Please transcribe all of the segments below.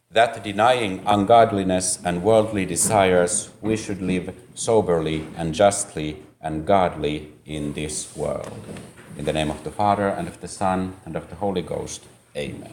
that denying ungodliness and worldly desires, we should live soberly and justly and godly in this world. In the name of the Father, and of the Son, and of the Holy Ghost. Amen.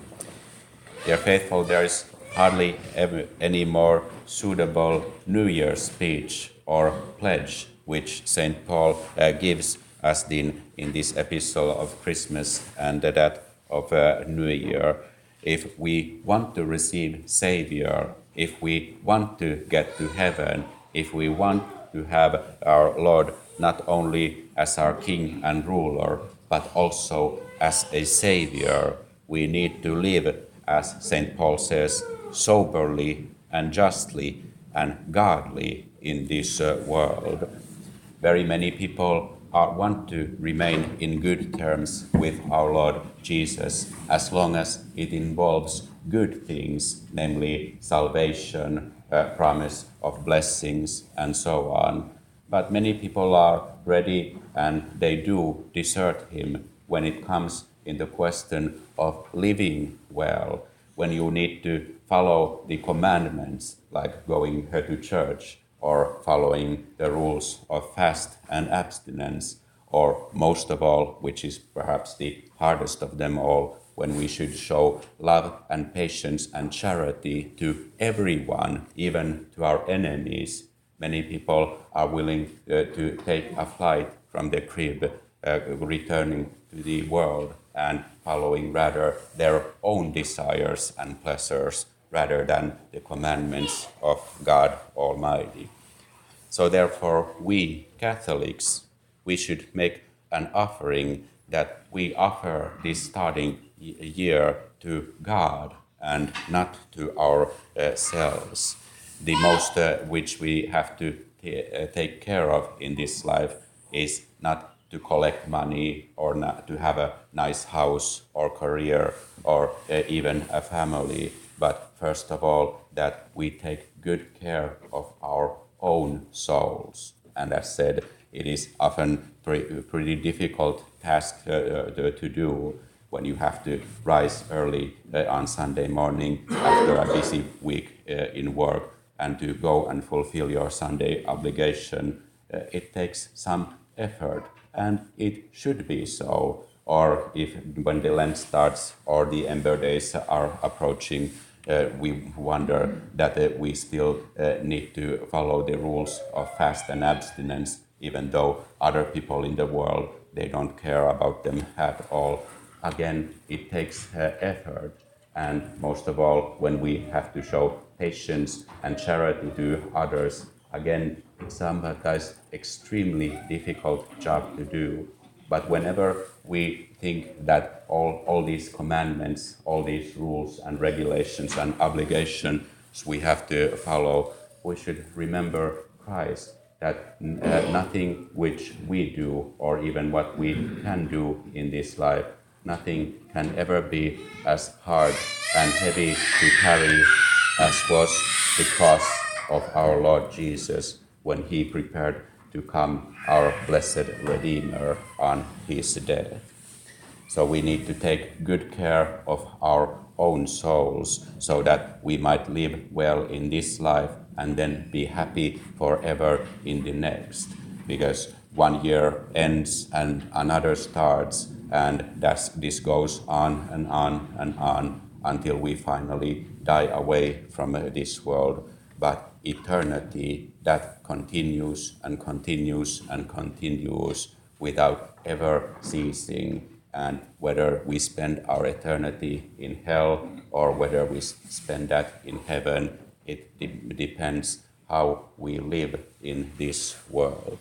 Dear faithful, there is hardly ever any more suitable New Year's speech or pledge which St. Paul gives us in this epistle of Christmas and that of New Year. If we want to receive Savior, if we want to get to heaven, if we want to have our Lord not only as our King and ruler, but also as a Savior, we need to live, as St. Paul says, soberly and justly and godly in this world. Very many people want to remain in good terms with our Lord Jesus as long as it involves good things, namely salvation, promise of blessings, and so on. But many people are ready and they do desert him when it comes in the question of living well, when you need to follow the commandments like going to church or following the rules of fast and abstinence, or most of all, which is perhaps the hardest of them all, when we should show love and patience and charity to everyone, even to our enemies. Many people are willing to take a flight from their crib, returning to the world and following rather their own desires and pleasures rather than the commandments of God Almighty. So therefore, we Catholics, we should make an offering that we offer this starting year to God and not to ourselves. The most which we have to take care of in this life is not to collect money or not to have a nice house or career or even a family, but first of all that we take good care of our own souls. And as said, it is often pretty difficult task to do when you have to rise early on Sunday morning after a busy week in work and to go and fulfill your Sunday obligation. It takes some effort, and it should be so. Or if when the Lent starts or the Ember Days are approaching, we wonder that we still need to follow the rules of fast and abstinence, even though other people in the world, they don't care about them at all. Again, it takes effort, and most of all, when we have to show patience and charity to others, again, it's sometimes extremely difficult job to do. But whenever we think that all these commandments, all these rules and regulations and obligations we have to follow, we should remember Christ, that nothing which we do or even what we can do in this life, nothing can ever be as hard and heavy to carry as was the cross of our Lord Jesus when he prepared to come our blessed Redeemer on his death. So we need to take good care of our own souls so that we might live well in this life and then be happy forever in the next. Because one year ends and another starts, and this goes on and on and on until we finally die away from this world. But eternity, that continues and continues and continues without ever ceasing. And whether we spend our eternity in hell or whether we spend that in heaven, it depends how we live in this world.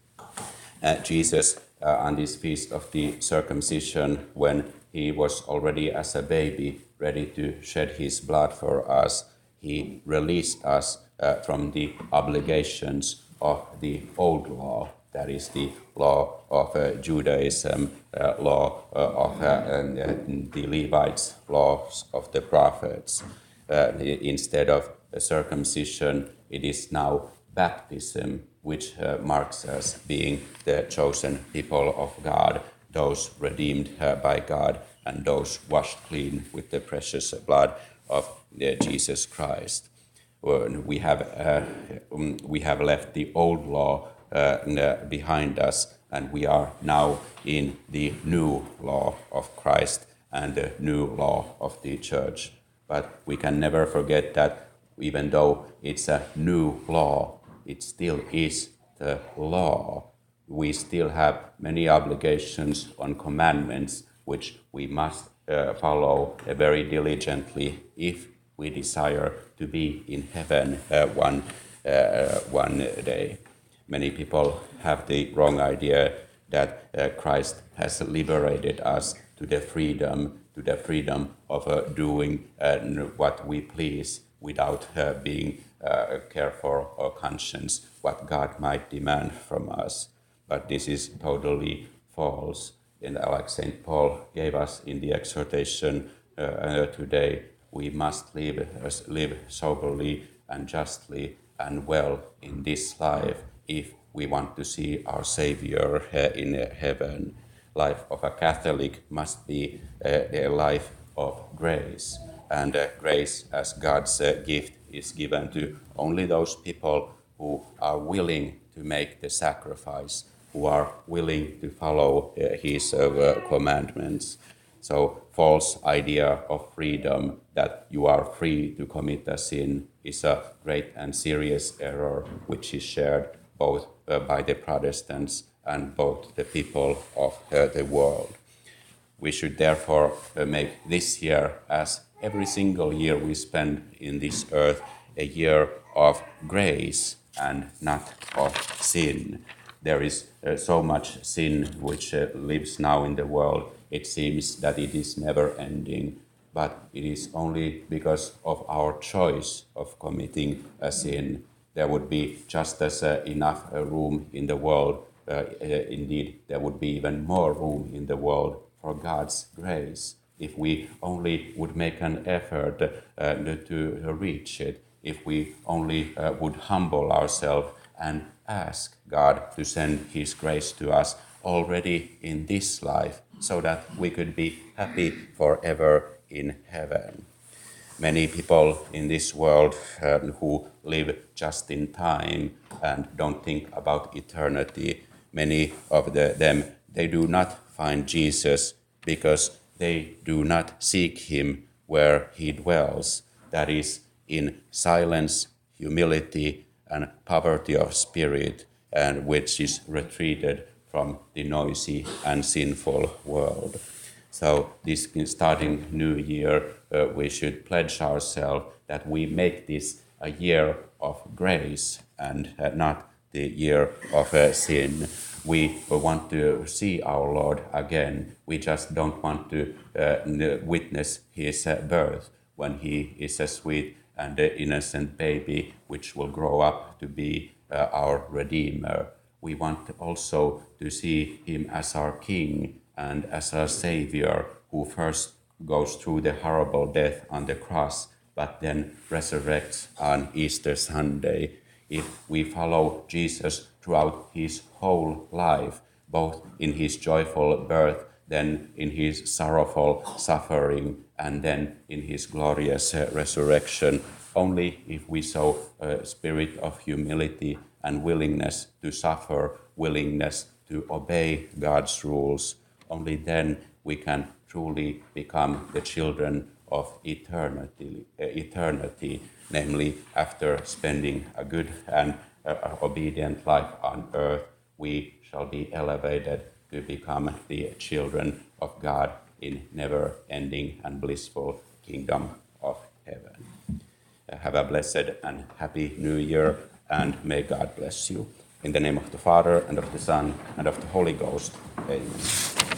Jesus, on this feast of the circumcision, when he was already as a baby ready to shed his blood for us, he released us from the obligations of the old law, that is the law of Judaism, law of the Levites, laws of the prophets. Instead of circumcision, it is now baptism, which marks us being the chosen people of God, those redeemed by God, and those washed clean with the precious blood of Jesus Christ. We have left the old law behind us, and we are now in the new law of Christ and the new law of the church. But we can never forget that even though it's a new law, it still is the law. We still have many obligations on commandments which we must follow very diligently if we desire to be in heaven one day. Many people have the wrong idea that Christ has liberated us to the freedom of doing what we please without being careful or conscious what God might demand from us. But this is totally false. And like St. Paul gave us in the exhortation today, we must live soberly and justly and well in this life if we want to see our Savior in heaven. Life of a Catholic must be a life of grace, and grace as God's gift is given to only those people who are willing to make the sacrifice, who are willing to follow his commandments. So false idea of freedom, that you are free to commit a sin, is a great and serious error which is shared both by the Protestants and both the people of the world. We should therefore make this year, as every single year we spend in this earth, a year of grace and not of sin. There is so much sin which lives now in the world. It seems that it is never ending, but it is only because of our choice of committing a sin. There would be just as enough room in the world. Indeed, there would be even more room in the world for God's grace if we only would make an effort to reach it, if we only would humble ourselves and ask God to send His grace to us already in this life, so that we could be happy forever in heaven. Many people in this world who live just in time and don't think about eternity, many of them, they do not find Jesus because they do not seek Him where He dwells, that is, in silence, humility, and poverty of spirit, and which is retreated from the noisy and sinful world. So this starting new year, we should pledge ourselves that we make this a year of grace and not the year of sin. We want to see our Lord again. We just don't want to witness His birth when He is a sweet and innocent baby, which will grow up to be our Redeemer. We want also to see Him as our King and as our Savior, who first goes through the horrible death on the cross, but then resurrects on Easter Sunday. If we follow Jesus throughout His whole life, both in His joyful birth, then in His sorrowful suffering, and then in His glorious resurrection, only if we show a spirit of humility and willingness to suffer, willingness to obey God's rules, only then we can truly become the children of eternity, namely after spending a good and obedient life on earth, we shall be elevated to become the children of God in never-ending and blissful kingdom of heaven. Have a blessed and happy New Year, and may God bless you. In the name of the Father, and of the Son, and of the Holy Ghost. Amen.